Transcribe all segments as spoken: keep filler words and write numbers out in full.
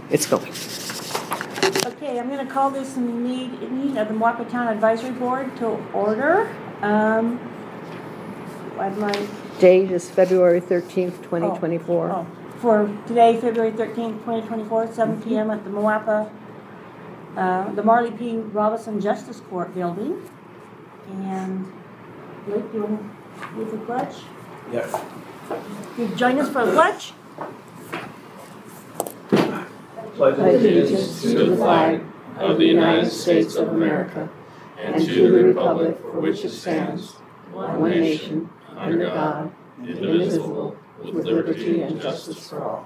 it's going. Okay, I'm going to call this meeting of the Moapa Town Advisory Board to order. Um, I'd like... Date is February thirteenth, twenty twenty-four. Oh, oh. For today, February thirteenth, twenty twenty-four, seven p.m. at the Moapa, uh, the Marley P. Robinson Justice Court building. And Blake, do you want to lead the pledge? Yes. You join us for the pledge? Pledge allegiance to the flag of the United States of America and to the republic for which it stands, one nation, under God, indivisible, with liberty and justice for all.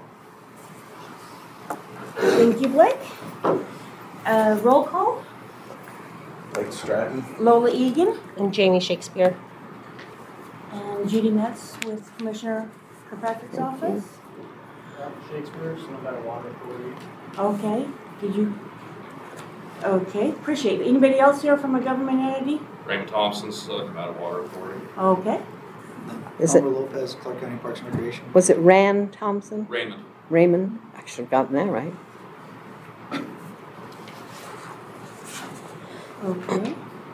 Thank you, Blake. Uh, roll call. Blake Stratton. Lola Egan. And Jamie Shakespeare. And Judy Metz with Commissioner Kirkpatrick's office. Shakespeare, Nevada Water Authority. Okay. Did you? Okay. Appreciate it. Anybody else here from a government entity? Raymond Thompson, Nevada Water Authority. Okay. Is it, Palmer Lopez, Clark County Parks and Recreation. was it Rand Thompson? Raymond. Raymond? I should have gotten that right. Okay.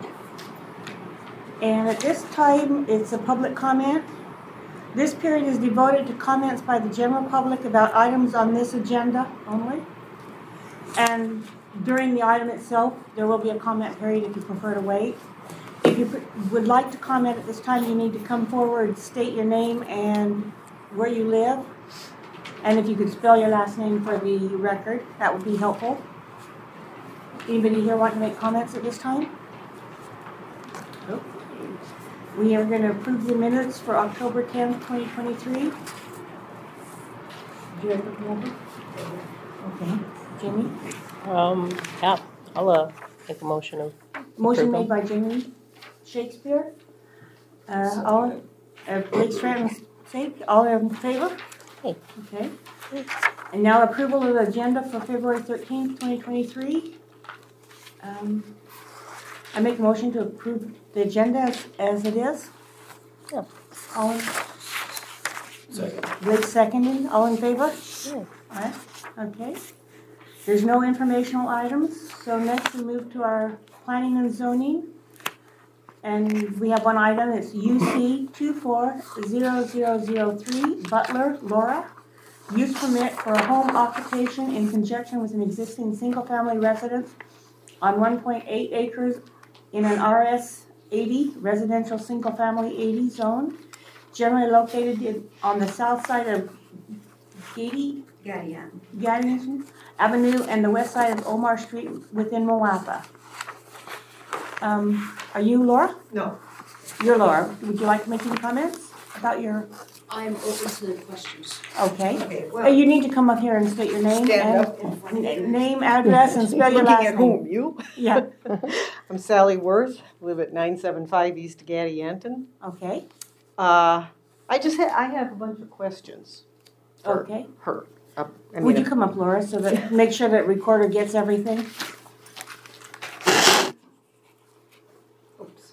And at this time, it's a public comment. This period is devoted to comments by the general public about items on this agenda only. And during the item itself, there will be a comment period if you prefer to wait. If you would like to comment at this time, you need to come forward, state your name and where you live. And if you could spell your last name for the record, that would be helpful. Anybody here want to make comments at this time? Nope. We are going to approve the minutes for October tenth, twenty twenty-three. Do you have anything over? Okay. Jamie? Um, yeah, I'll uh, make a motion of Motion approval. made by Jamie Shakespeare. Uh, all, uh, Blake Stratton's sake, all in favor? Hey. Okay. And now approval of the agenda for February thirteenth, twenty twenty-three. Um, I make a motion to approve the agenda as, as it is. Yeah. All in, Second. Blake seconding, all in favor? Yeah. All right, okay. There's no informational items, so next we move to our planning and zoning. And we have one item, it's U C two four zero zero zero three, Butler, Laura. Use permit for a home occupation in conjunction with an existing single-family residence on one point eight acres in an R S eighty, residential single-family eighty zone, generally located in, on the south side of Gady, Gadian Avenue and the west side of Omar Street within Moapa. Um, are you Laura? No. You're Laura. Would you like to make any comments about your... I'm open to the questions. Okay. Okay, Uh, well, you need to come up here and state your name. stand and up in front of you. Name, address, and spell your last Looking at name. whom, you? Yeah. I'm Sally Worth, live at nine seven five East Gadianton. Okay. Uh, I just ha- I have a bunch of questions for Okay. her. Uh, I Would mean, you come up, Laura, so that make sure that recorder gets everything? Oops.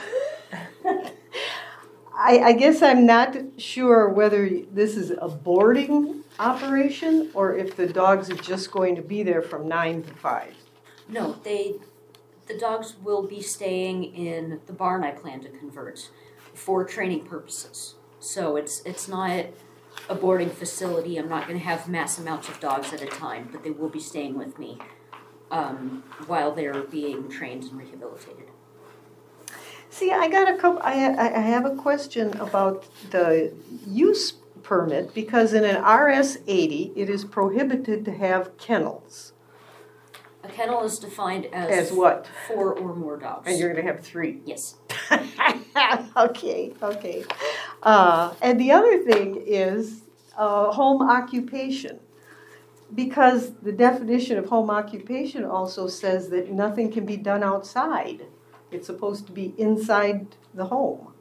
I, I guess I'm not sure whether this is a boarding operation or if the dogs are just going to be there from nine to five. No, they, the dogs will be staying in the barn I plan to convert for training purposes. So it's it's not a boarding facility. I'm not going to have mass amounts of dogs at a time, but they will be staying with me um, while they're being trained and rehabilitated. See, I got a couple, I, I I have a question about the use permit, because in an R S eighty, it is prohibited to have kennels. A kennel is defined as, As what? four or more dogs. And you're gonna have three. Yes. Okay, okay. Uh, and the other thing is, uh, home occupation. Because the definition of home occupation also says that nothing can be done outside. It's supposed to be inside the home.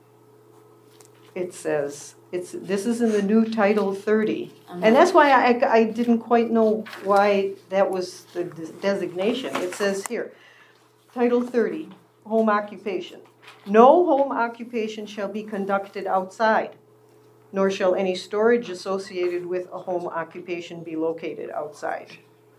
It says, it's, this is in the new Title thirty. And that's why I, I didn't quite know why that was the designation. It says here, Title thirty, home occupation. No home occupation shall be conducted outside. nor shall any storage associated with a home occupation be located outside.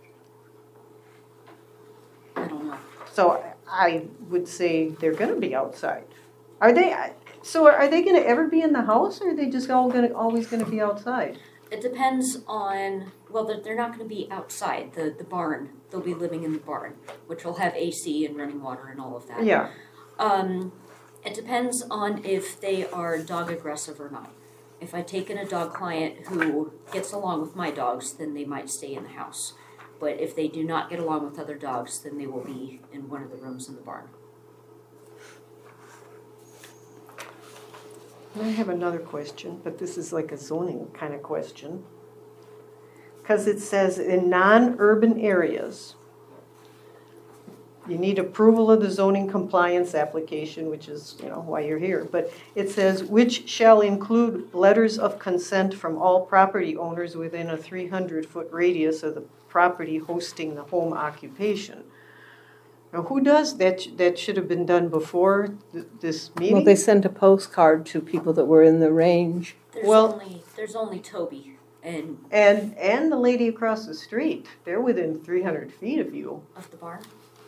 I don't know. So I would say they're gonna be outside. Are they, so are they gonna ever be in the house, or are they just all gonna, always gonna be outside? It depends on, well, they're, they're not going to be outside the, the barn. They'll be living in the barn, which will have A C and running water and all of that. Yeah, Um, it depends on if they are dog aggressive or not. If I take in a dog client who gets along with my dogs, then they might stay in the house. But if they do not get along with other dogs, then they will be in one of the rooms in the barn. I have another question, but this is like a zoning kind of question. Because it says in non-urban areas, you need approval of the zoning compliance application, which is, you know, why you're here. But it says, which shall include letters of consent from all property owners within a three hundred foot radius of the property hosting the home occupation. Now, who does that? That should have been done before th- this meeting? Well, they sent a postcard to people that were in the range. There's Well- only there's only Toby and And, and the lady across the street, they're within three hundred feet of you. of the barn.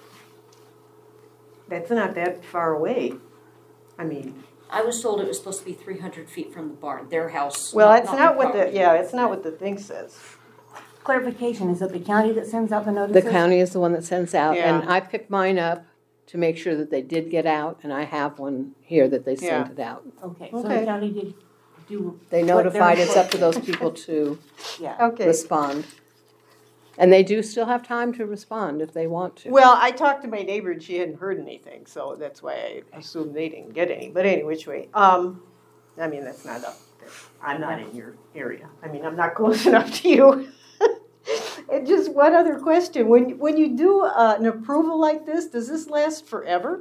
That's not that far away. I mean, I was told it was supposed to be three hundred feet from the barn, their house. well, it's my not what the, property. yeah, it's not what the thing says. Clarification, is it the county that sends out the The notices? county is the one that sends out, and Yeah. I picked mine up to make sure that they did get out, and I have one here that they sent Yeah. it out. Okay, so Okay. the county did do. They what they're notified, it's up to supposed those people to Yeah. Okay. respond. And they do still have time to respond if they want to. Well, I talked to my neighbor and she hadn't heard anything, so that's why I assumed they didn't get any. But any which way, um, I mean, that's not up. I'm not in your area. I mean, I'm not close enough to you. And just one other question: when when you do uh, an approval like this, does this last forever?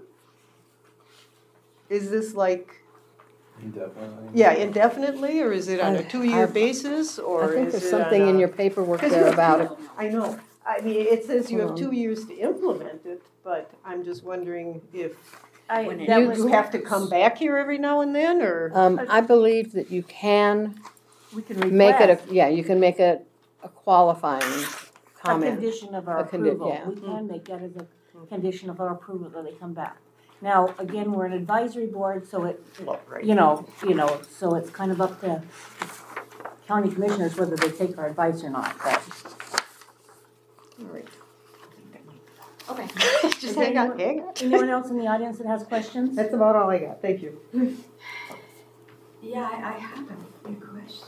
Is this like Indefinitely. yeah indefinitely, or is it on a I- two-year I- basis, or I think is there's it something on in a- your paperwork 'Cause there you- about it. I know. I mean, it says you have Hold two on. years to implement it, but I'm just wondering if I, When it- that you, was, you have to come back here every now and then, or? Um, I believe that you can we can make it, request a yeah, you can make it a qualifying a comment. condition of our A condi- approval. yeah. We can make that as a condition of our approval that they come back. Now, again, we're an advisory board, so it, Well, right. you know, you know, so it's kind of up to county commissioners whether they take our advice or not, but. All right. Okay. Just hang on, hang on. Anyone else in the audience that has questions? That's about all I got, thank you. Yeah, I, I have a few questions.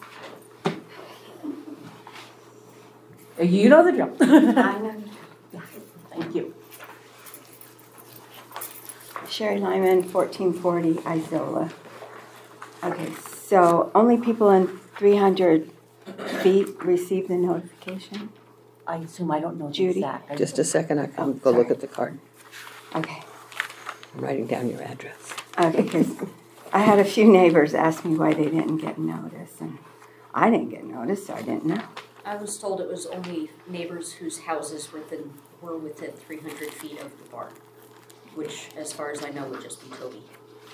You know the drill. I know. Thank you. Sherry Lyman, fourteen forty Isola. Okay, so only people in three hundred feet receive the notification? I assume I don't know the Judy? exact. I Just a just- second, I can Oh, go look sorry. at the card. Okay, I'm writing down your address. okay, because I had a few neighbors ask me why they didn't get notice, and I didn't get notice, so I didn't know. I was told it was only neighbors whose houses within were within three hundred feet of the barn, which, as far as I know, would just be Toby.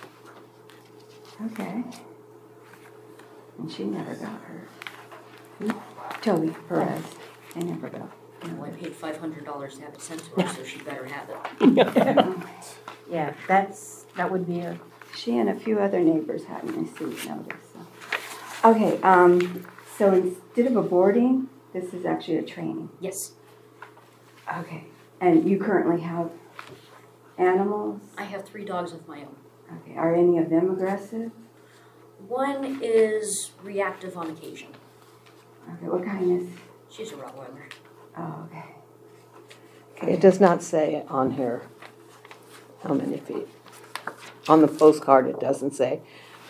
Okay. And she never got hurt. Toby Perez, they never got. Well, I paid five hundred dollars to have it sent to her, so she better have it. Yeah, that's, that would be a, She and a few other neighbors hadn't received notice. So. Okay, um, so instead of a boarding, this is actually a training. Yes, Okay, and you currently have animals? I have three dogs of my own. Okay, are any of them aggressive? One is reactive on occasion. Okay, what kind is? She's a Rottweiler. Oh, okay. Okay, it does not say on here how many feet. On the postcard, it doesn't say.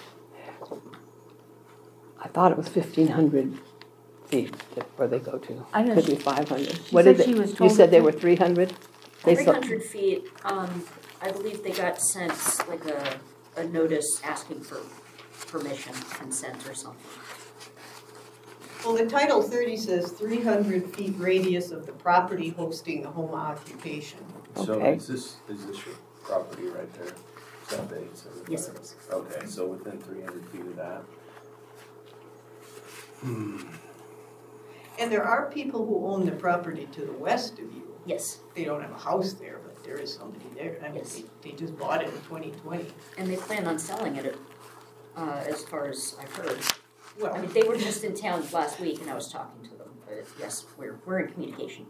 I thought it was fifteen hundred feet that- where they go to. I know Could she- be five hundred. she What said did she they- was You told said they that- were three hundred? Three hundred feet, um, I believe they got sent like a, a notice asking for permission, consent or something. Well, the Title thirty says three hundred feet radius of the property hosting the home occupation. So Okay. is this, is this your property right there? Is that the eight seventy-five? Yes, it is. Okay, so within three hundred feet of that, And there are people who own the property to the west of you. Yes, They don't have a house there, but there is somebody there. I mean, Yes. they, they just bought it in twenty twenty. and they plan on selling it, uh, as far as I've heard. I Well, mean, they were just in town last week and I was talking to them, but yes, we're, we're in communication.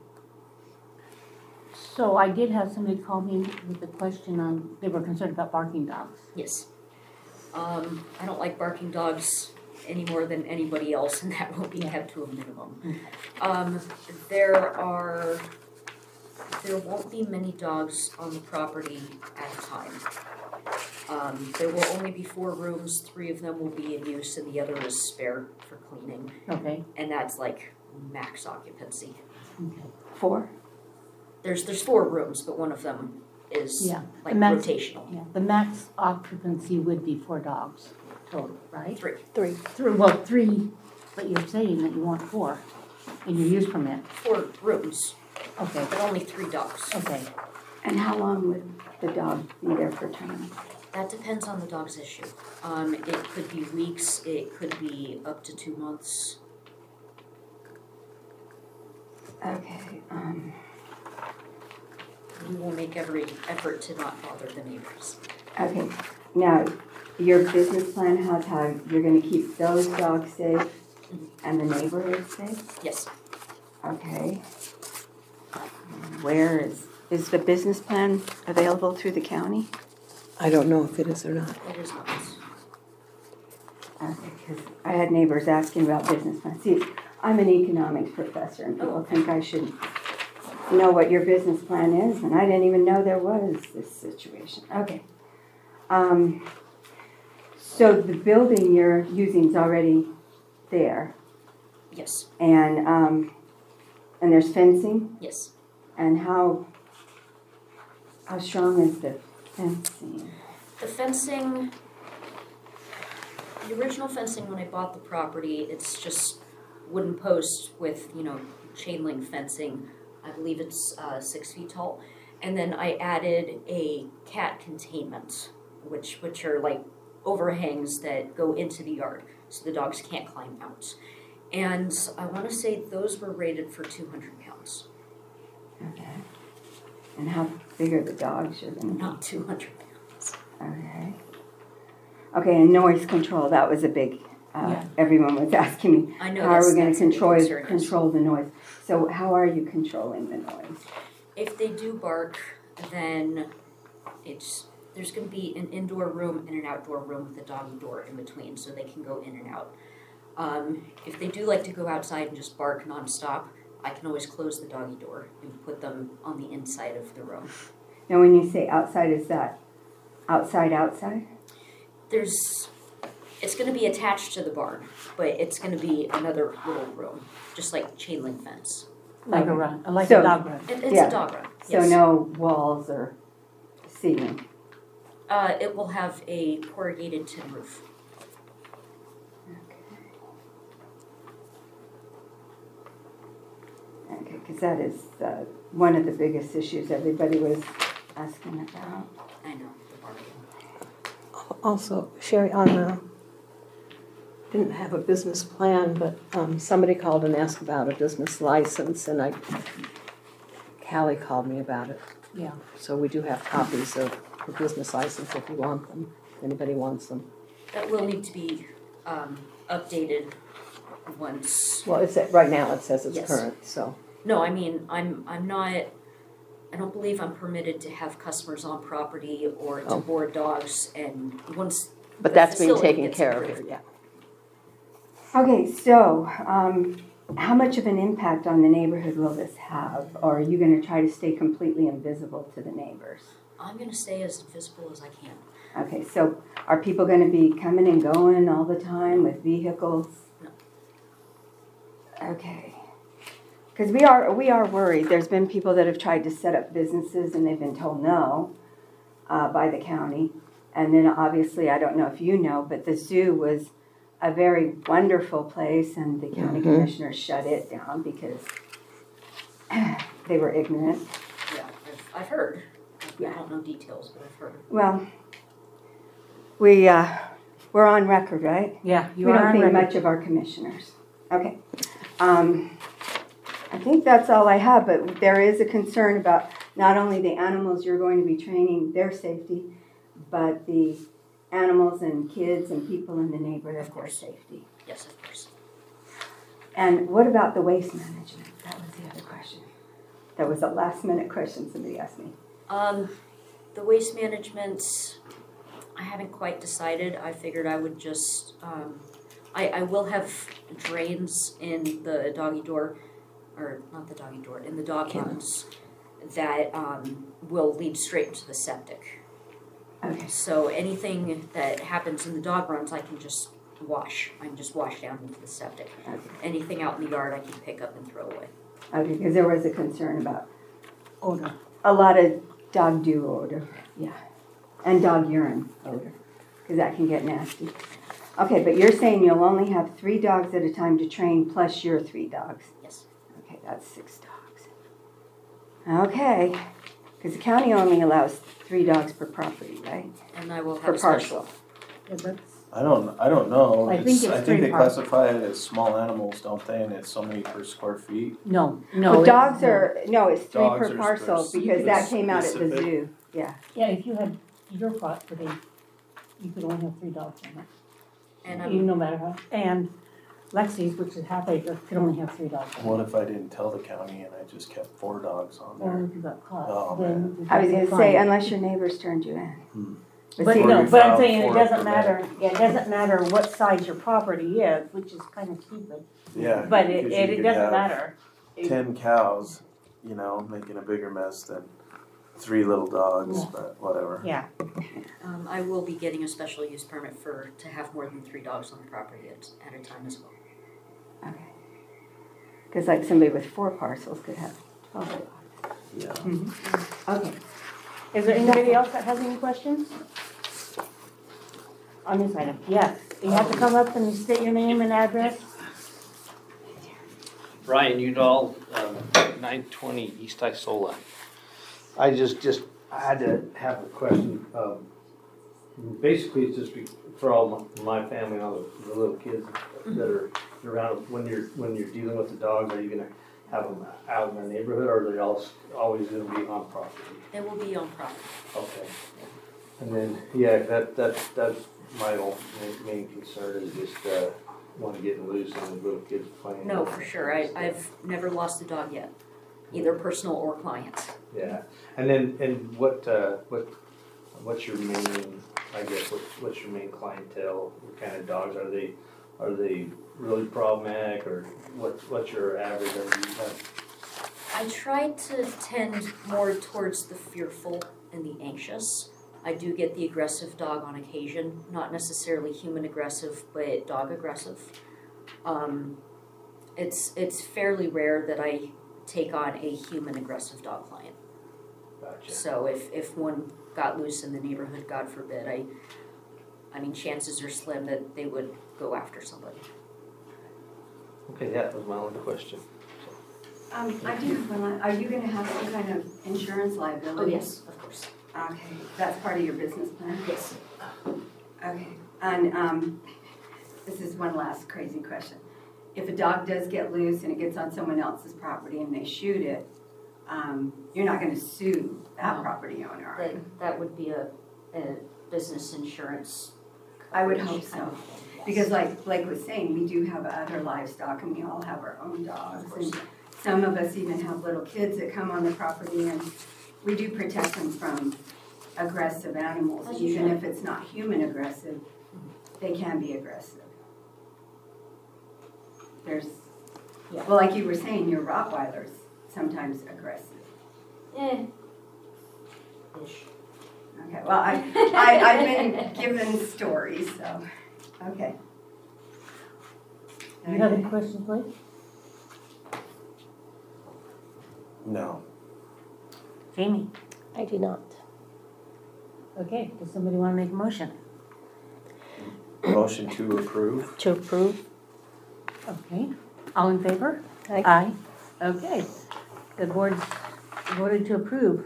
So I did have somebody call me with a question on, they were concerned about barking dogs. Yes. Um, I don't like barking dogs any more than anybody else, and that will be kept to a minimum. Um, there are, there won't be many dogs on the property at a time. Um, there will only be four rooms, three of them will be in use and the other is spare for cleaning, Okay, and that's like max occupancy. okay. Four? There's, there's four rooms, but one of them is Yeah, like the max- rotational. Yeah, the max occupancy would be four dogs total, right? Three. Three. Three, well, three, but you're saying that you want four in your use permit. Four rooms, Okay, but only three dogs. okay. And how long would the dog be there for training? That depends on the dog's issue. Um, it could be weeks, it could be up to two months. Okay, um, We will make every effort to not bother the neighbors. okay. Now, your business plan has how you're gonna keep those dogs safe and the neighborhood safe? Yes, Okay. Where is, is the business plan available through the county? I don't know if it is or not. it is not. Okay, because I had neighbors asking about business plans. See, I'm an economics professor and people think I should know what your business plan is, and I didn't even know there was this situation. Okay. Um, so the building you're using is already there, Yes, and um, and there's fencing, yes. and how how strong is the fencing? The fencing, the original fencing when I bought the property, it's just wooden posts with, you know, chain link fencing. I believe it's uh, six feet tall. And then I added a cat containment, which which are like overhangs that go into the yard so the dogs can't climb out. And I want to say those were rated for two hundred pounds, Okay. And how big are the dogs you're gonna? not two hundred pounds. Okay. Okay, and noise control, that was a big, uh, Yeah. everyone was asking me, I know how are that's, we gonna that's a big control, concern, yes. control the noise? So how are you controlling the noise? If they do bark, then it's, there's gonna be an indoor room and an outdoor room with a doggy door in between, so they can go in and out. Um, if they do like to go outside and just bark nonstop, I can always close the doggy door and put them on the inside of the room. Now, when you say outside, is that outside, outside? There's, it's gonna be attached to the barn, but it's gonna be another little room, just like chain link fence. Like a run, like So- a dog run. It, it's Yeah. a dog run, So yes. no walls or ceiling? Uh, it will have a corrugated tin roof. Okay, because that is uh, one of the biggest issues everybody was asking about. I know, the barking. Also, Sherry, on the, didn't have a business plan, but um, somebody called and asked about a business license, and I, Callie called me about it. Yeah. So we do have copies of the business license if you want them, if anybody wants them. That will need to be, um, updated once. Well, it's, right now it says it's Yes. current, so. No, I mean, I'm, I'm not, I don't believe I'm permitted to have customers on property or to Oh. board dogs, and once. But the that's being facility taken gets care of approved. here, yeah. Okay, so um, how much of an impact on the neighborhood will this have? Or are you going to try to stay completely invisible to the neighbors? I'm gonna stay as invisible as I can. Okay, so are people going to be coming and going all the time with vehicles? No. Okay. Because we are, we are worried. There's been people that have tried to set up businesses and they've been told no uh, by the county. And then obviously, I don't know if you know, but the zoo was a very wonderful place and the county Mhm. commissioners shut it down because they were ignorant. Yeah, I've, I've heard. I Yeah. don't know details, but I've heard. Well, we, uh, we're on record, right? Yeah, you We are don't on think record. much of our commissioners. Okay. Um, I think that's all I have, but there is a concern about not only the animals you're going to be training, their safety, but the animals and kids and people in the neighborhood, Of course. their safety. Yes, of course. And what about the waste management? That was the other question. That was a last minute question somebody asked me. Um, the waste management, I haven't quite decided. I figured I would just, um, I, I will have drains in the doggy door, or not the doggy door, in the dog runs that um, will lead straight into the septic. Okay. So anything that happens in the dog runs, I can just wash. I can just wash down into the septic. Okay. Anything out in the yard, I can pick up and throw away. Okay, because there was a concern about Odor. a lot of dog dew odor, yeah, and dog urine odor, because that can get nasty. Okay, but you're saying you'll only have three dogs at a time to train plus your three dogs. Yes. Okay, that's six dogs. Okay, because the county only allows three dogs per property, right? And I will have Per a special. parcel. Yeah, that's, I don't, I don't know. I It's- think it's I think three they parts. classify it as small animals, don't they? And it's so many per square feet. no, no. Well, it's- dogs are, no, it's three Dogs per are parcel, spec- because that came out at the specific. zoo, yeah. Yeah, if you had your property, you could only have three dogs in it, And even I'm, no matter how. And Lexi's, which is half acre, could only have three dogs in it. What if I didn't tell the county and I just kept four dogs on Or there? if you got Oh, caught, then. you I was could gonna get say, fined. unless your neighbors turned you in. Hmm. But see, Or no, you but I'm filed saying it for a doesn't permit. matter, yeah, it doesn't matter what size your property is, which is kind of stupid. Yeah. But it, because it, you it could doesn't have matter. It- Ten cows, you know, making a bigger mess than three little dogs, Yeah. but whatever. Yeah, um, I will be getting a special use permit for, to have more than three dogs on the property at, at a time as well. Okay. Because like somebody with four parcels could have twelve dogs. Yeah. Okay. is there anybody else that has any questions? On this item, yes, you have to come up and state your name and address. Brian Udall, um, nine twenty East Isola. I just, just, I had to have a question. Um, basically, it's just be- for all my, my family and all the, the little kids that are around. When you're when you're dealing with the dogs, are you gonna have them out in the neighborhood, or are they all always gonna be on property? They will be on property. Okay. And then, yeah, that that that's my own main, main concern is just uh, want to get loose and the little kids playing. No, for sure. I, I've never lost a dog yet, either personal or client. Yeah, and then, and what, uh, what, what's your main, I guess, what's, what's your main clientele? What kind of dogs are they, are they really problematic, or what's, what's your average, or you have? I try to tend more towards the fearful and the anxious. I do get the aggressive dog on occasion, not necessarily human aggressive, but dog aggressive. Um, it's it's fairly rare that I take on a human aggressive dog client. Gotcha. So if, if one got loose in the neighborhood, God forbid, I I mean chances are slim that they would go after somebody. Okay, that was my only question. Um, I do have one, la- are you gonna have some kind of insurance liability? Oh yes, of course. Okay, that's part of your business plan? Yes. Okay, and, um, this is one last crazy question. If a dog does get loose and it gets on someone else's property and they shoot it, um, you're not gonna sue that No. property owner, are That you? that would be a, a business insurance. I would coverage hope kind so. of thing, yes. Because like Blake was saying, we do have other livestock and we all have our own dogs. Of course. And some of us even have little kids that come on the property, and we do protect them from aggressive animals. As you Even should. if it's not human aggressive, they can be aggressive. There's, Yeah. well, like you were saying, your Rottweiler's sometimes aggressive. Eh. Ish. Okay, well, I, I, I've been given stories, so, okay. Do you have any questions, Blake? No. Jamie? I do not. Okay, does somebody want to make a motion? Motion to approve? To approve? Okay, all in favor? Aye. Aye. Okay, the board's voted to approve.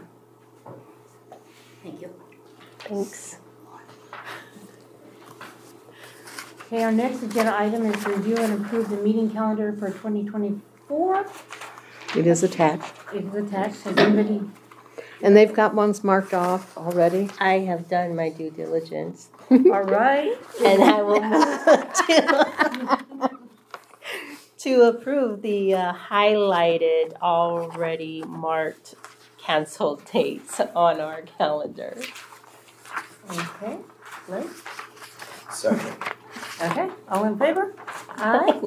Thank you. Thanks. Okay, our next agenda item is review and approve the meeting calendar for twenty twenty-four. It is attached. It is attached. Has anybody, And they've got ones marked off already. I have done my due diligence, all right? and I will move to, to approve the uh, highlighted, already marked canceled dates on our calendar. Okay, Liz? Second. Okay, all in favor? Aye.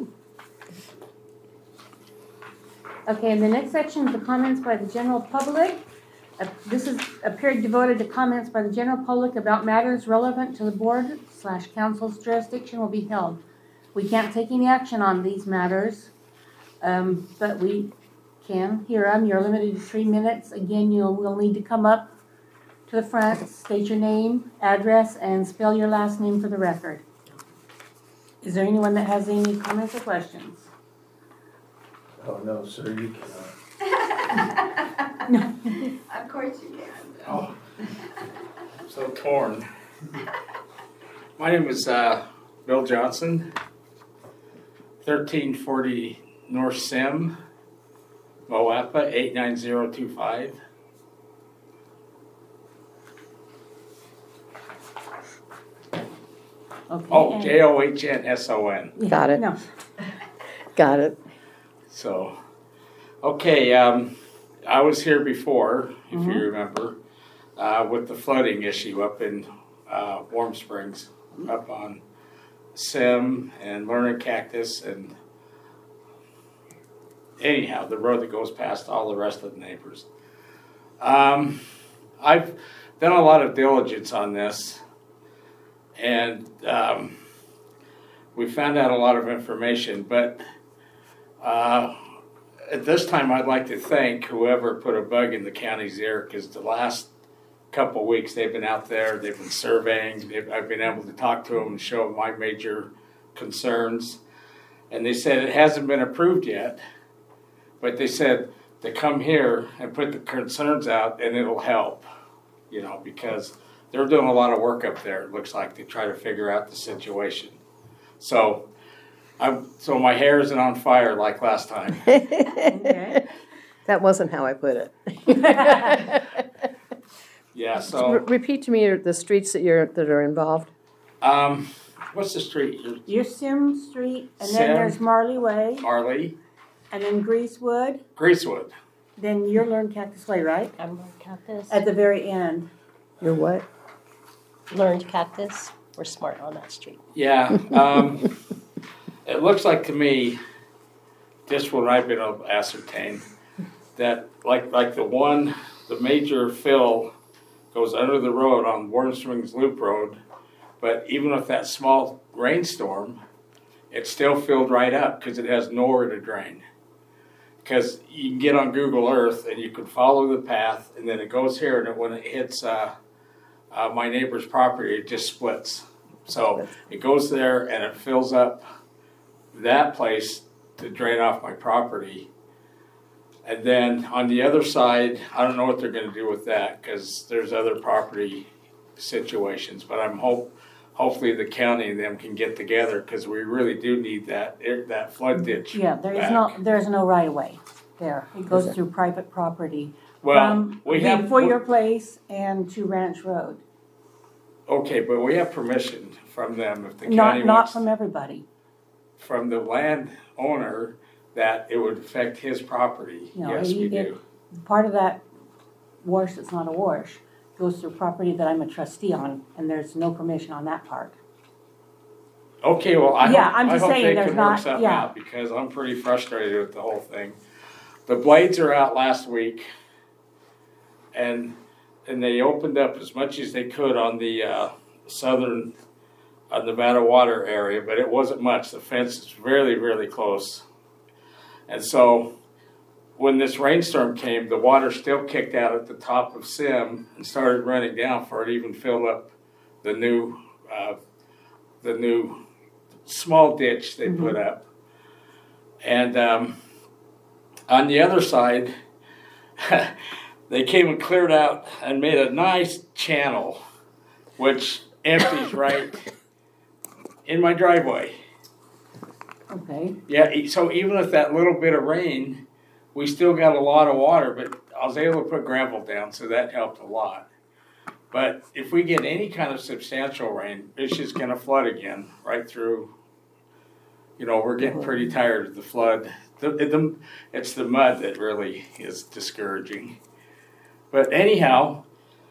Okay, and the next section is the comments by the general public. Uh, This is a period devoted to comments by the general public about matters relevant to the board slash council's jurisdiction will be held. We can't take any action on these matters, um, but we can hear them. You're limited to three minutes. Again, you'll, will need to come up to the front, state your name, address, and spell your last name for the record. Is there anyone that has any comments or questions? Oh, no, sir, you cannot. No. Of course you can. Oh, I'm so torn. My name is uh, Bill Johnson, thirteen forty North Sim, Moapa, eight nine zero two five. Okay. Oh, and- J O H N S O N. Got it. No. Got it. So, okay, um, I was here before, if Mhm. you remember, uh, with the flooding issue up in uh, Warm Springs, up on Sim and Lerner Cactus, and anyhow, the road that goes past all the rest of the neighbors. Um, I've done a lot of diligence on this, and um, we found out a lot of information, but uh, at this time I'd like to thank whoever put a bug in the county's ear, because the last couple of weeks they've been out there, they've been surveying, they've, I've been able to talk to them and show them my major concerns, and they said it hasn't been approved yet, but they said to come here and put the concerns out and it'll help, you know, because they're doing a lot of work up there, it looks like, to try to figure out the situation. So I'm so my hair isn't on fire like last time. Okay. That wasn't how I put it. Yeah, so Re- Repeat to me the streets that you're, that are involved. um what's the street? Your- You're Sim Street, and Sim. then there's Marley Way, Marley, and then Greasewood, Greasewood. then you're Learn Cactus Way, right? I'm learned cactus. At the very end. You're what? Learned cactus. We're smart on that street. Yeah. Um it looks like to me, just what I've been able to ascertain, that like like the one the major fill goes under the road on Warm Springs Loop Road, but even with that small rainstorm, it's still filled right up because it has nowhere to drain. Because you can get on Google Earth and you can follow the path, and then it goes here, and it, when it hits uh, uh, my neighbor's property, it just splits. So it goes there and it fills up that place to drain off my property. And then on the other side, I don't know what they're going to do with that, because there's other property situations. But I'm hope, hopefully the county and them can get together, because we really do need that that flood ditch. Yeah, there is back. no, there's no right of way there. It goes through private property. Well, From we have before your place and to Ranch Road. okay, but we have permission from them if the county Not, not wants from everybody. from the landowner that it would affect his property. No, Yes, we it- do. Part of that wash that's not a wash goes through property that I'm a trustee on, and there's no permission on that part. Okay, well, I Yeah, hope, I'm I just hope saying they there's can not- work something yeah. out, because I'm pretty frustrated with the whole thing. The blades are out last week, and and they opened up as much as they could on the uh, southern uh, Nevada water area, but it wasn't much. The fence is really, really close. And so when this rainstorm came, the water still kicked out at the top of Sim and started running down before it even filled up the new uh, the new small ditch they Mm-hmm. put up. And um, on the other side, they came and cleared out and made a nice channel, which empties right in my driveway. Okay. Yeah, e- so even with that little bit of rain, we still got a lot of water, but I was able to put gravel down, so that helped a lot. But if we get any kind of substantial rain, it's just gonna flood again, right through. You know, we're getting pretty tired of the flood. The, the, it's the mud that really is discouraging. But anyhow,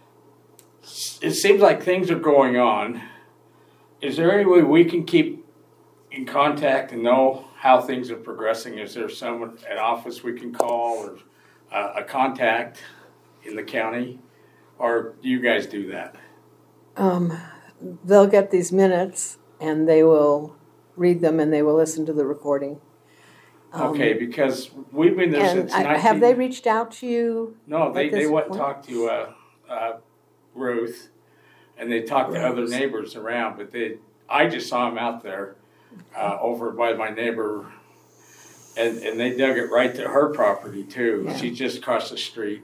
it seems like things are going on. Is there any way we can keep in contact and know how things are progressing? Is there someone, an office we can call, or uh, a contact in the county? Or do you guys do that? Um, they'll get these minutes and they will read them and they will listen to the recording. Um, Okay, because we've been there and since I, nineteen... have they reached out to you? No, they, at they this went and point? talked to uh, uh, Ruth, and they talked to other Rose. neighbors around, but they, I just saw them out there uh, over by my neighbor, and, and they dug it right to her property too. Yeah. She's just across the street.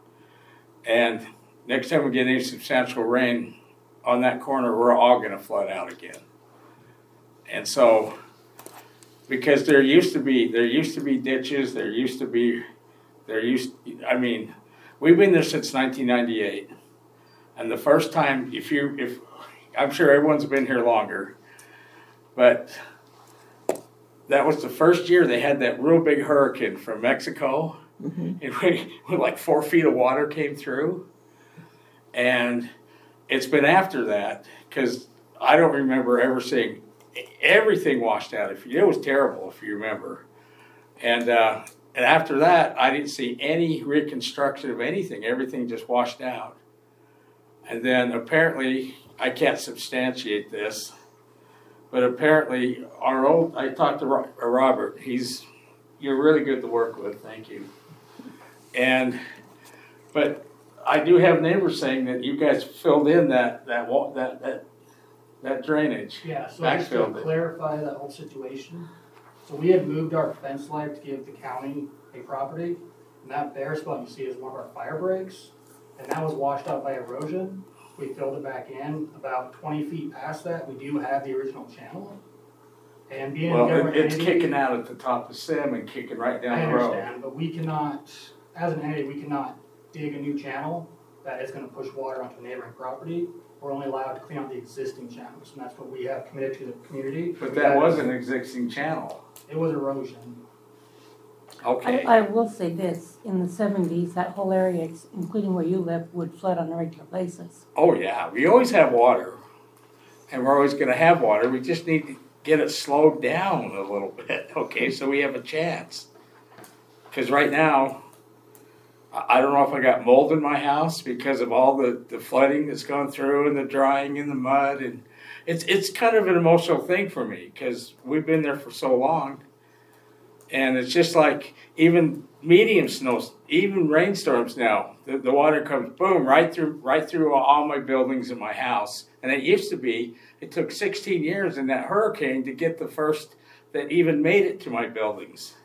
And next time we get any substantial rain on that corner, we're all gonna flood out again. And so, because there used to be, there used to be ditches, there used to be, there used, I mean, we've been there since nineteen ninety-eight. And the first time, if you, if, I'm sure everyone's been here longer, but that was the first year they had that real big hurricane from Mexico. Mm-hmm. And we, we, like four feet of water came through. And it's been after that, because I don't remember ever seeing everything washed out. If you, it was terrible, if you remember. And uh, and after that, I didn't see any reconstruction of anything. Everything just washed out. And then apparently, I can't substantiate this, but apparently our old, I talked to Ro- Robert, he's, you're really good to work with, thank you. And, but I do have neighbors saying that you guys filled in that, that, wa- that, that, that drainage. Yeah, so just to Backfilled it. clarify that whole situation, so we had moved our fence line to give the county a property, and that bare spot you see is one of our fire breaks, and that was washed out by erosion. We filled it back in, about twenty feet past that, we do have the original channel. And being a Well, government it, it's entity- kicking out at the top of Sim and kicking right down I the road. understand, but we cannot, as an entity, we cannot dig a new channel that is gonna push water onto neighboring property. We're only allowed to clean out the existing channels, and that's what we have committed to the community. But We that had- was an existing channel. It was erosion. Okay. I, I will say this, in the seventies, that whole area, ex- including where you live, would flood on a regular basis. Oh, yeah, we always have water, and we're always gonna have water, we just need to get it slowed down a little bit, okay, so we have a chance. Cause right now, I, I don't know if I got mold in my house because of all the, the flooding that's gone through and the drying in the mud, and it's, it's kind of an emotional thing for me, cause we've been there for so long. And it's just like even medium snows, even rainstorms now, the, the water comes boom right through right through all my buildings in my house. And it used to be, it took sixteen years in that hurricane to get the first that even made it to my buildings.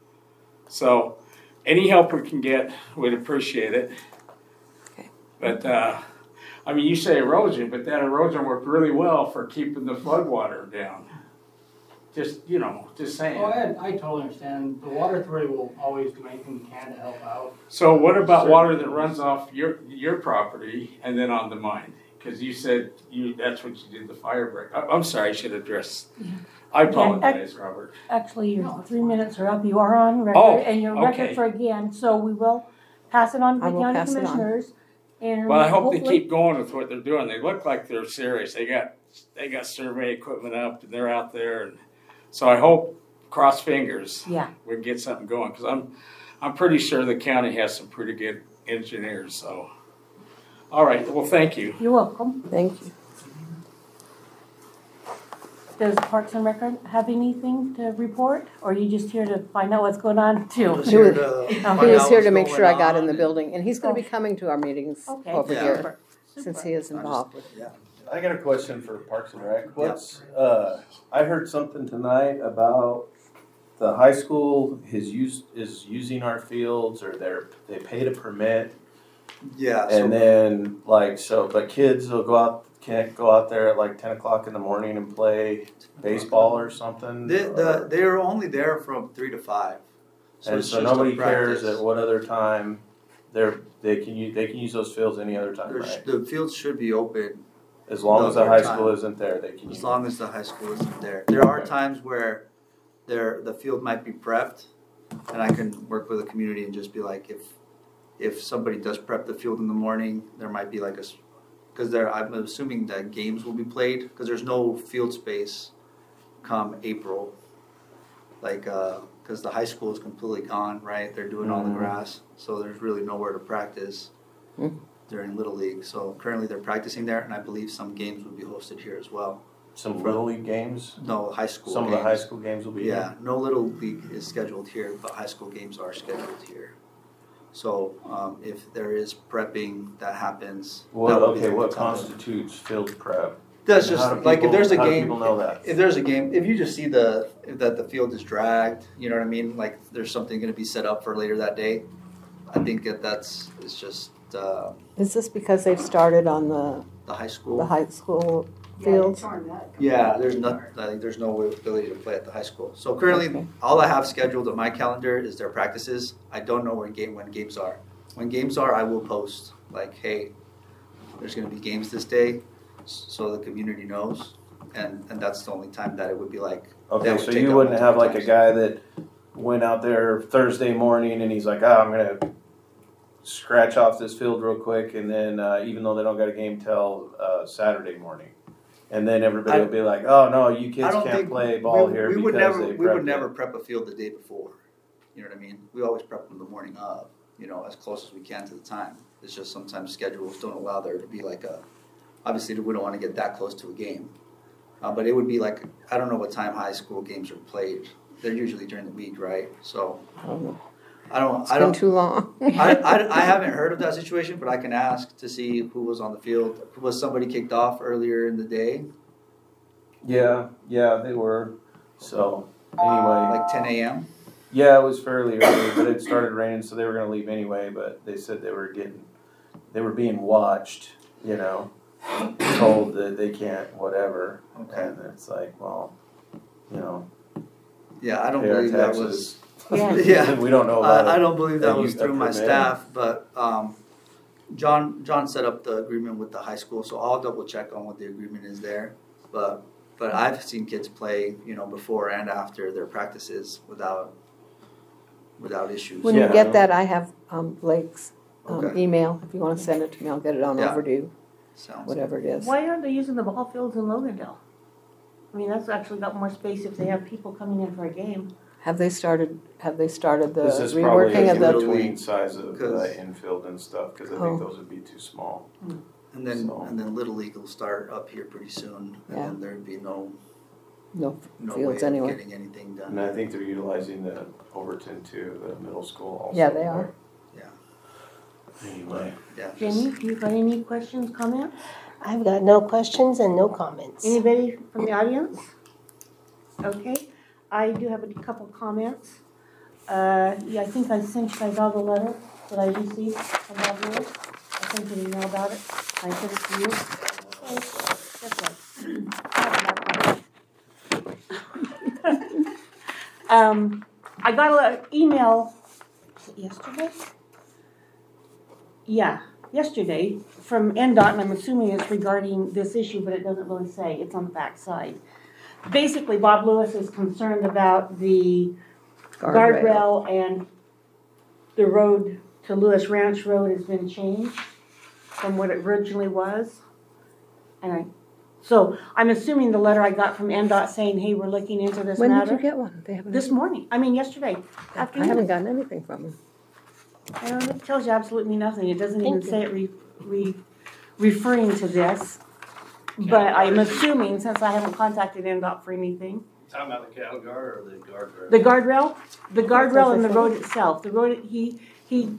So any help we can get, we'd appreciate it. Okay. But uh, I mean, you say erosion, but that erosion worked really well for keeping the floodwater down. Just, you know, just saying. Oh, I, I totally understand. The water authority will always do anything we can to help out. So what about Certain water that things. runs off your, your property and then on the mine? Because you said you, that's what you did, the fire break. I, I'm sorry, I should address. I apologize, Robert. Actually, No, your it's three fine. minutes are up, you are on record, Oh, and your okay. record for again, so we will pass it on to I the will county pass it on. commissioners. And Well, I hope they hopefully- keep going with what they're doing. They look like they're serious. They got, they got survey equipment up and they're out there. And so I hope, cross fingers, Yeah, we can get something going. Because I'm, I'm pretty sure the county has some pretty good engineers, so. All right, well, thank you. you're welcome. Thank you. Does Parks and Record have anything to report, or are you just here to find out what's going on too? Just He here was- to He find was out here what's to make going sure I got in on the and- building, and he's gonna be Oh. coming to our meetings Okay. over Yeah. here, Super, since super. he is involved with it. Yeah. I got a question for Parks and Rec. What's, uh, I heard something tonight about the high school is used, is using our fields, or they're, they paid a permit. Yeah, And then, like, so, but kids will go out, can't go out there at like ten o'clock in the morning and play baseball or something? The, the, they're only there from three to five. And it's so just a nobody cares practice. at what other time they're, they can use, they can use those fields any other time, There's- right? The fields should be open As long as the the high time. school isn't there, they can use as it. long as the high school isn't there. There are Okay. times where there, the field might be prepped, and I can work with the community and just be like, if, if somebody does prep the field in the morning, there might be like a, because there, I'm assuming that games will be played, because there's no field space come April. Like, uh, because the high school is completely gone, right? They're doing all the Mhm. grass, so there's really nowhere to practice during Little League. So currently they're practicing there, and I believe some games will be hosted here as well. Some Little League games? No, high school Some games. of the high school games will be here? Yeah, no Little League is scheduled here, but high school games are scheduled here. So um, if there is prepping that happens, What, that would be okay, the what time. constitutes field prep? That's And just how do like if people- there's a how do game. people know that? If there's a game, if you just see the if that the field is dragged, you know what I mean. Like there's something going to be set up for later that day. I think that that's it's just uh, Is this because they've started on the, the high school. the high school fields? Yeah, there's not, like, there's no ability to play at the high school. So currently, Okay. all I have scheduled on my calendar is their practices. I don't know when game when games are. When games are, I will post like, hey, there's going to be games this day, s- so the community knows. And and that's the only time that it would be like. that Okay, would so take you up wouldn't have multiple like a times. guy that went out there Thursday morning and he's like, oh, I'm gonna scratch off this field real quick, and then uh, even though they don't got a game till uh, Saturday morning, and then everybody I- will be like, oh no, you I kids don't can't think play ball we, here we because would never they we would prepped never it. prep a field the day before. You know what I mean? We always prep them the morning of. You know, as close as we can to the time. It's just sometimes schedules don't allow there to be like a. Obviously, we don't want to get that close to a game, uh, but it would be like I don't know what time high school games are played. They're usually during the week, right? So I don't know. I don't. It's I been don't. too long. I, I, I haven't heard of that situation, but I can ask to see who was on the field. Was somebody kicked off earlier in the day, Yeah, yeah, they were. So anyway, like ten a.m.? yeah, it was fairly early, but it started raining, so they were gonna leave anyway. But they said they were getting, they were being watched. You know, told that they can't whatever, Okay. and it's like, well, you know, Yeah, I don't pay our believe that taxes. was. Yeah. Yeah. we don't know about I, I it. don't believe that That was you- through a my permit. staff, but um, John John set up the agreement with the high school, so I'll double check on what the agreement is there. But but I've seen kids play, you know, before and after their practices without without issues. When Yeah. you get that, I have um, Blake's um, Okay. email. If you want to send it to me, I'll get it on Yeah. overdue, Sounds whatever it is. Why aren't they using the ball fields in Logandale? I mean, that's actually got more space if they have people coming in for a game. Have they started, have they started the This is probably reworking in of the, between size of the Because- infield and stuff, because I Oh. think those would be too small. And then So- and then Little League will start up here pretty soon, and Yeah. then there'd be no no no fields way anyway? of getting anything done. And I think they're utilizing the Overton too, the middle school also. Yeah, they are. Anyway, Yeah. Jamie, you got any questions, comments? I've got no questions and no comments. Anybody from the audience? Okay, I do have a couple comments. Uh, yeah, I think I sent you guys all the letter that I received from Bob Lewis. I sent you an email about it. I sent it to you. Okay, that's right. Um, I got an email, was it yesterday? Yeah, yesterday from N DOT, and I'm assuming it's regarding this issue, but it doesn't really say. It's on the back side. Basically, Bob Lewis is concerned about the Guardrail. guardrail and the road to Lewis Ranch Road has been changed from what it originally was. And I, so I'm assuming the letter I got from N DOT saying, hey, we're looking into this When did matter. you get one? They haven't. This morning, I mean yesterday I afternoon. haven't gotten anything from them. I don't know, it tells you absolutely nothing. It doesn't even Thank you. say it re, re, referring to this. But I'm assuming, since I haven't contacted N DOT for anything, Talking about the cattle guard or the guardrail? the guardrail, the guardrail and the road itself, the road, he, he,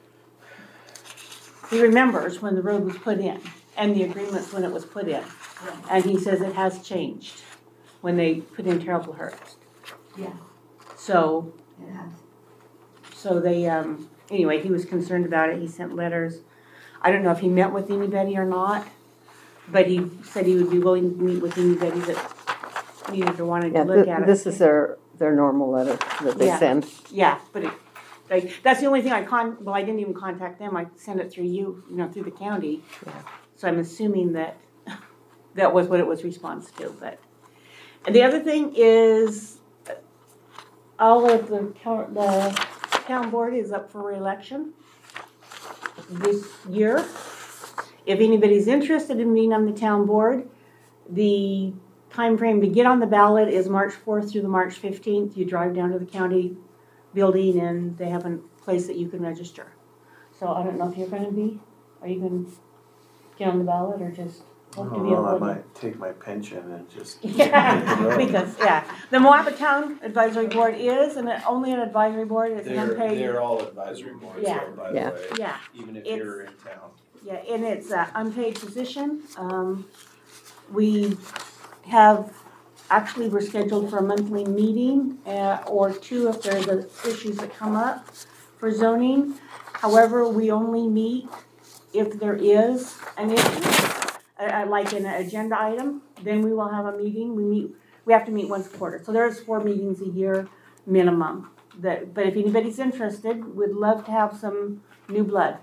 he remembers when the road was put in and the agreements when it was put in. And he says it has changed when they put in Terriblehurst. Yeah. So, It has. so they, um, anyway, he was concerned about it. He sent letters. I don't know if he met with anybody or not. but he said he would be willing to meet with anybody that needed or wanted to Yeah, look th- at it. this is their, their normal letter that they Yeah. send. Yeah, but it, like, that's the only thing I con, well, I didn't even contact them, I sent it through you, you know, through the county. Yeah. So I'm assuming that that was what it was response to, but. And the other thing is, all of the, town- the town board is up for reelection this year. If anybody's interested in being on the town board, the time frame to get on the ballot is March fourth through the March fifteenth. You drive down to the county building and they have a place that you can register. So I don't know if you're gonna be, are you gonna get on the ballot or just hope to be Well, I able to? might take my pension and just. Yeah, because, yeah, the Moapa Town Advisory Board is, and it- only an advisory board, it's an They're, unpaid. they're all advisory boards, Yeah. though, by the Yeah. way, Yeah, even if It's- you're in town. yeah, and it's an unpaid position. Um, we have, actually, we're scheduled for a monthly meeting, uh, or two if there's a- issues that come up for zoning. However, we only meet if there is an issue, uh, uh, like an agenda item, then we will have a meeting. We meet, we have to meet once a quarter. So there's four meetings a year minimum. That, but if anybody's interested, we'd love to have some new blood.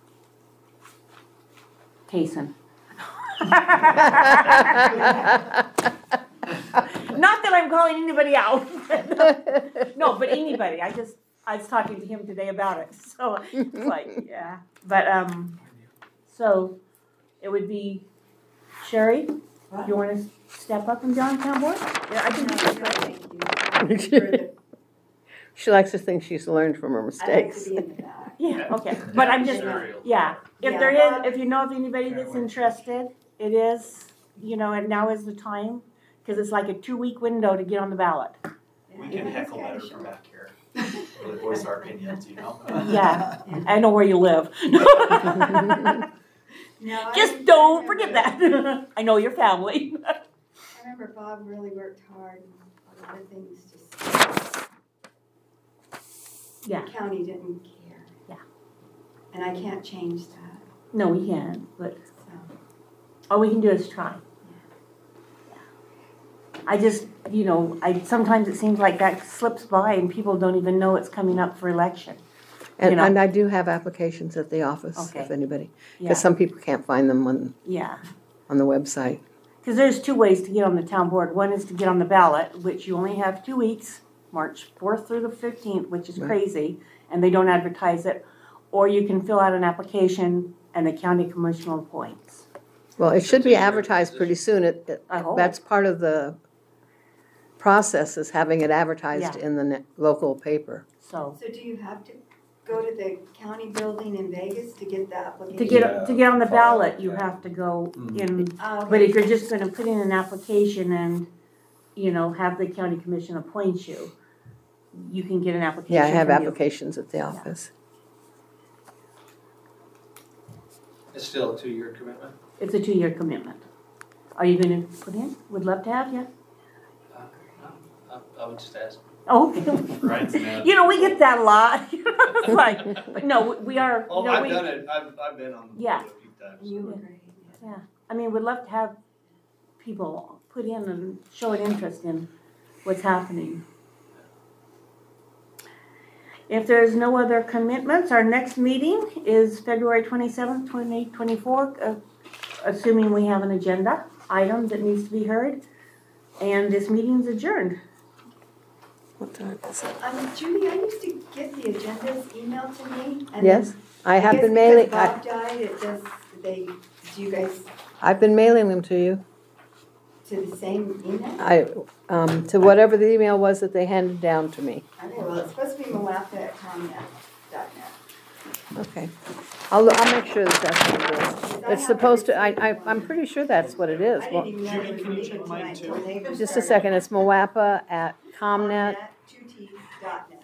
Payson. Not that I'm calling anybody out. No, but anybody. I just, I was talking to him today about it. So it's like, yeah. But, um, so it would be, Sherry, you want to step up and be on town board? Yeah, I think you should. Thank you. She likes to think she's learned from her I like to mistakes. be in the back. Yeah, okay. But I'm just, yeah. If Yeah. there is, if you know of anybody that's interested, it is, you know, and now is the time. Because it's like a two-week window to get on the ballot. We can heckle better from back here. Really voice our opinions, you know? Yeah, I know where you live. No, I- Just don't forget that. I know your family. I remember Bob really worked hard and a lot of things just, Yeah, the county didn't care. Yeah. And I can't change that, no, we can, but so. all we can do is try. I just, you know, I, sometimes it seems like that slips by and people don't even know it's coming up for election. And, You know. and I do have applications at the office, if Okay. anybody, Yeah, because some people can't find them on, yeah. on the website. Because there's two ways to get on the town board. One is to get on the ballot, which you only have two weeks, March fourth through the fifteenth, which is Right. crazy, and they don't advertise it. Or you can fill out an application and the county commissioner appoints. Well, it should be advertised pretty soon. It, it- I hope. that's part of the process, is having it advertised Yeah. in the ne- local paper. So, So do you have to go to the county building in Vegas to get the application? to get, Yeah. to get on the File, ballot, you yeah. have to go Mhm. in. Oh, okay. But if you're just gonna put in an application and, you know, have the county commission appoint you, you can get an application Yeah, I have from you. applications at the office. It's still a two-year commitment? It's a two-year commitment. Are you gonna put in? Would love to have you. I, I would just ask. Oh, Right, yeah. you know, we get that a lot. It's like, but no, we are, Oh, no, I've we, done it, I've, I've been on the Yeah. board a few times. You were great. yeah. I mean, we'd love to have people put in and show an interest in what's happening. If there's no other commitments, our next meeting is February twenty-seventh, twenty twenty-four, uh, assuming we have an agenda item that needs to be heard. And this meeting's adjourned. What time is it? Um, Judy, I used to get the agendas emailed to me. and Yes, I have guess been mailing, because I, Bob died, it does, they, do you guys, I've been mailing them to you. to the same email? I, um, to whatever the email was that they handed down to me. Okay, well, it's supposed to be Moapa at comnet dot net. Okay. I'll, I'll make sure that that's what it is. It's supposed to, I, I, I'm pretty sure that's what it is. I Well, didn't even know it was a meeting tonight until neighbors just a started. second, it's Moapa at Comnet. two T dot net.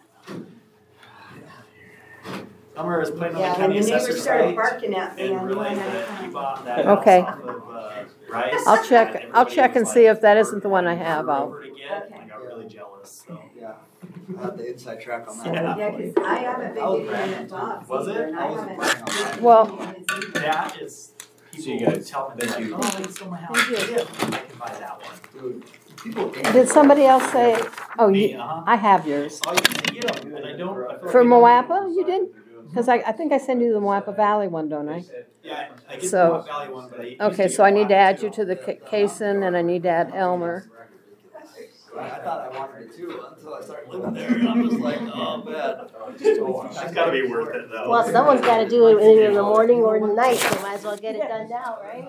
Summer is putting on Yeah, the when county the assessor neighbors started site barking at me, I and knew I realized had to that he come. bought that Okay. house off of, uh, Rice. I'll check, and I'll everybody check and was see like, if that isn't the one I have. I'll, over to get, Okay. and I got really jealous, so. Yeah, I have the inside track on that. Yeah. Yeah, because I haven't been I was getting them at Bob's Was either, it? and I I wasn't haven't. planning on gotten Well- any of his either. That is, See you guys. tell me, Thank like, you. oh, it's on my house. Thank you. Yeah, I can buy that one. Dude, people. Did somebody else say, oh, Me, you, uh-huh. I have yours. Oh, you can get them, and I don't. I feel For like I don't- Moapa, you did? Because I, I think I sent you the Moapa Valley one, don't I? Yeah, I get the So- Mohawk Valley one, but I used Okay, to so I get need to Moapa add too. you to the Ca- Cason, and I need to add Elmer. I thought I wanted it too until I started living there, and I'm just like, oh man. It's gotta be worth it though. Well, someone's gotta do it either in the morning or in the night, so might as well get it done now, right?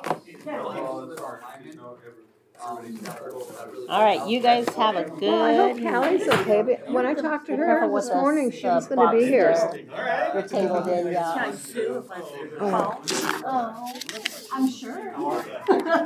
All right, you guys have a good. Well, I hope Callie's okay, but when I talked to Be her careful with this the- morning, she the was gonna be box here. you're- You're tangled in, yeah. Can I sue if I say, oh, oh, I'm sure.